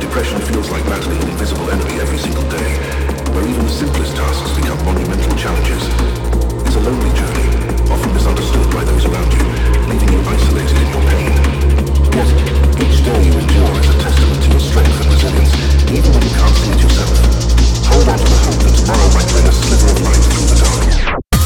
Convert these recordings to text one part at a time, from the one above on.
depression feels like battling an invisible enemy every single day, where even the simplest tasks become monumental challenges. It's a lonely journey, often misunderstood by those around you, leaving you isolated in your pain. Yet, each day you endure is a testament to your strength and resilience, even when you can't see it yourself. Hold on to the hope that tomorrow might bring a sliver of light through the darkness.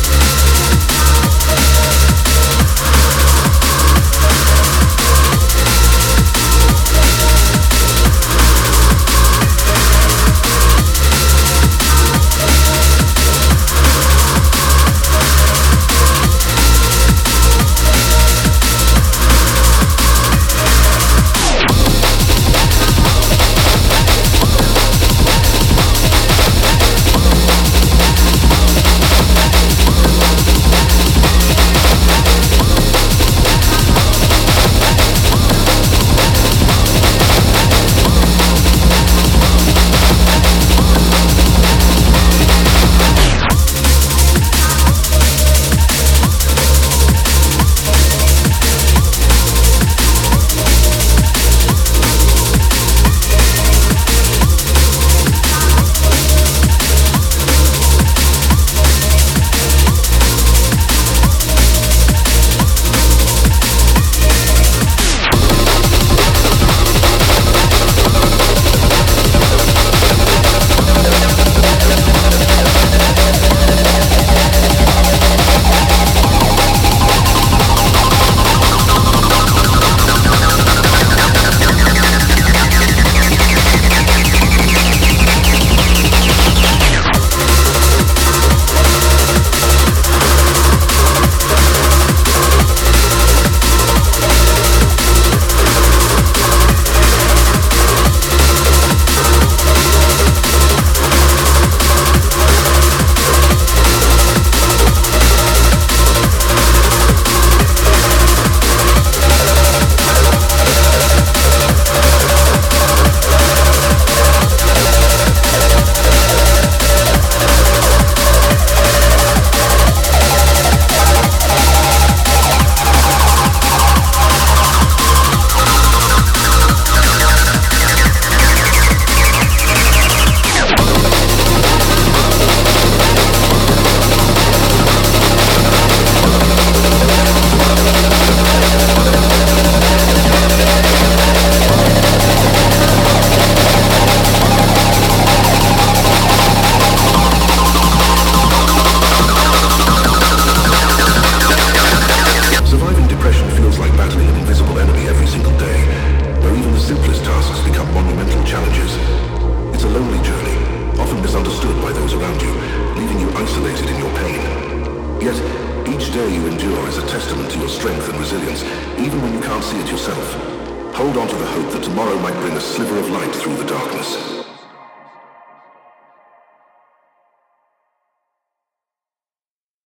Yet, each day you endure is a testament to your strength and resilience, even when you can't see it yourself. Hold on to the hope that tomorrow might bring a sliver of light through the darkness.